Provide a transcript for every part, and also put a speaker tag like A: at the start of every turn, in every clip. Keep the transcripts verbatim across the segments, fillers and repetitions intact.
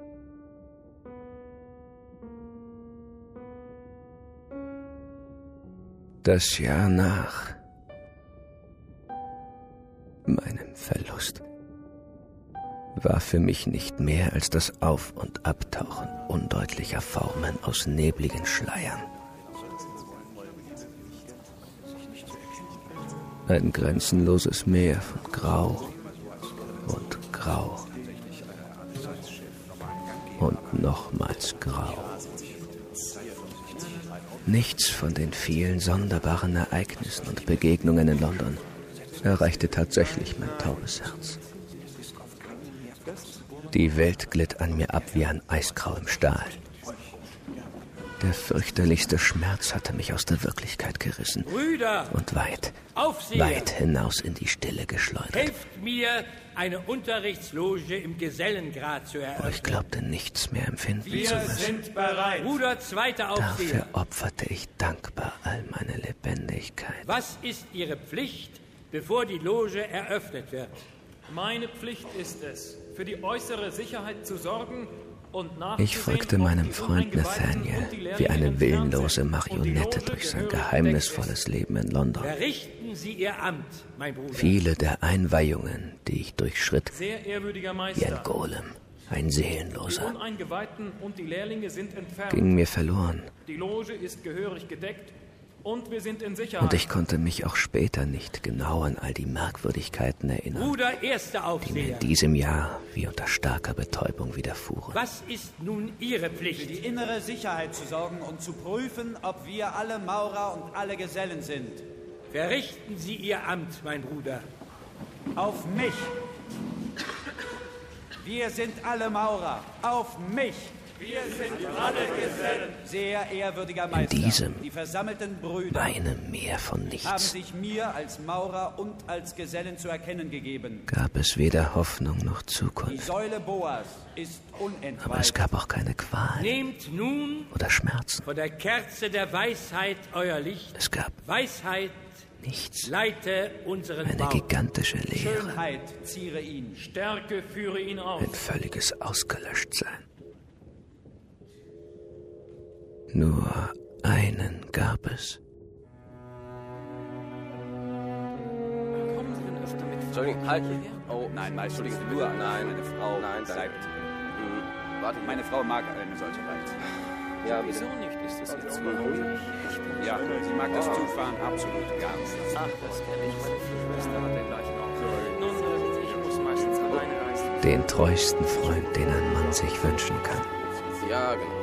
A: Das Jahr nach meinem Verlust war für mich nicht mehr als das Auf- und Abtauchen undeutlicher Formen aus nebligen Schleiern. Ein grenzenloses Meer von Grau und Grau und nochmals Grau. Nichts von den vielen sonderbaren Ereignissen und Begegnungen in London erreichte tatsächlich mein taubes Herz. Die Welt glitt an mir ab wie an eisgrauem Stahl. Der fürchterlichste Schmerz hatte mich aus der Wirklichkeit gerissen
B: Brüder,
A: und weit,
B: Aufseher,
A: weit hinaus in die Stille geschleudert.
B: Helft mir, eine Unterrichtsloge im Gesellengrad zu eröffnen.
A: Oh, ich glaubte, nichts mehr empfinden
B: Wir
A: zu müssen.
B: sind bereit. Bruder, zweiter Aufseher.
A: Dafür opferte ich dankbar all meine Lebendigkeit.
B: Was ist Ihre Pflicht, bevor die Loge eröffnet wird?
C: Meine Pflicht ist es, für die äußere Sicherheit zu sorgen und nachzusehen,
A: Ich folgte meinem Freund Nathaniel wie eine willenlose Marionette durch sein geheimnisvolles Leben in London.
B: Verrichten Sie Ihr Amt, mein Bruder.
A: Viele der Einweihungen, die ich durchschritt,
C: Sehr ehrwürdiger
A: wie
C: Meister,
A: ein Golem, ein
C: die
A: Seelenloser,
C: Uneingeweihten und die Lehrlinge sind entfernt.
A: gingen mir verloren.
C: Die Loge ist gehörig gedeckt und wir sind in Sicherheit.
A: Und ich konnte mich auch später nicht genau an all die Merkwürdigkeiten erinnern,
B: Bruder, erster
A: die mir
B: Aufseher.
A: in diesem Jahr wie unter starker Betäubung widerfuhren.
B: Was ist nun Ihre
D: Für
B: Pflicht?
D: die innere Sicherheit zu sorgen und zu prüfen, ob wir alle Maurer und alle Gesellen sind.
B: Verrichten Sie Ihr Amt, mein Bruder.
D: Auf mich! Wir sind alle Maurer. Auf mich! Wir sind alle Gesellen. Sehr ehrwürdiger Meister,
A: diesem,
D: die versammelten Brüder
A: Meinem Meer von
D: haben
A: nichts
D: sich mir als Maurer und als Gesellen zu erkennen gegeben.
A: gab es weder Hoffnung noch
D: Die
A: Zukunft.
D: Säule Boas ist
A: Aber es
D: unentweiht.
A: gab auch keine Qual
B: Nehmt nun
A: oder Schmerzen.
B: von der Kerze der Weisheit euer Licht.
A: Es gab
B: Weisheit,
A: nichts.
B: leite unseren
A: Eine
B: Bau.
A: gigantische Leere,
D: Schönheit ziere ihn.
C: Stärke führe ihn auf.
A: ein völliges Ausgelöschtsein. Nur einen gab es.
C: Kommen Sie denn öfter mit
E: Entschuldigung, halt. Oh,
D: Nein, Meister,
E: Entschuldigen Sie,
D: nur
E: bitte. Nein,
D: meine Frau
E: Nein, danke.
D: bleibt.
E: Mhm. Warte,
D: Meine Frau mag eine solche Reise.
E: ja, bitte.
C: Wieso nicht? Ist das jetzt mal ruhig? Ich bin
D: Ja, sie mag das Zufahren absolut gar nicht.
C: Ach, das kenne ich. Meine Schwester hat den gleichen auch. Nun, äh, ich muss meistens alleine reisen.
A: Den treuesten Freund, den ein Mann sich wünschen kann.
E: Ja, genau.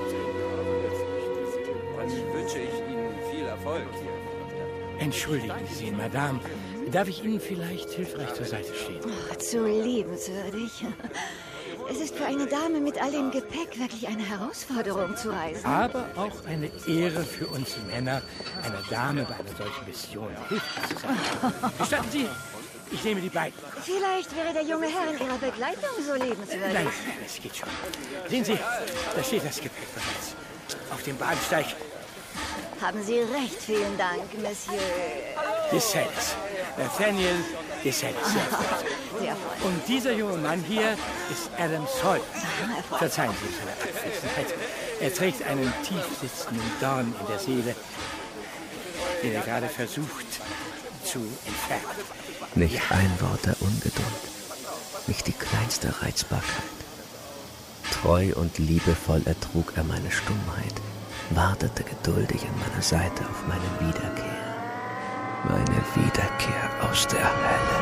D: Dann wünsche ich Ihnen viel Erfolg.
B: Entschuldigen Sie, Madame. Darf ich Ihnen vielleicht hilfreich zur Seite stehen?
F: Ach, zu liebenswürdig. Es ist für eine Dame mit all dem Gepäck wirklich eine Herausforderung zu reisen.
B: Aber auch eine Ehre für uns Männer, einer Dame bei einer solchen Mission hilfreich zu sein. Gestatten Sie, ich nehme die beiden.
F: Vielleicht wäre der junge Herr in Ihrer Begleitung so liebenswürdig.
B: Nein, es geht schon. Sehen Sie, da steht das Gepäck bereits. Auf dem Bahnsteig
F: Haben Sie recht, vielen Dank, Monsieur.
B: Descelles. Nathaniel Descelles.
F: Sehr freundlich.
B: Und dieser junge Mann hier ist Adam Sawyer. Verzeihen Sie seine Abwesenheit. Er trägt einen tief sitzenden Dorn in der Seele, den er gerade versucht zu entfernen.
A: Nicht ein Wort der Ungeduld, nicht die kleinste Reizbarkeit. Treu und liebevoll ertrug er meine Stummheit, wartete geduldig an meiner Seite auf meine Wiederkehr. Meine Wiederkehr aus der Hölle.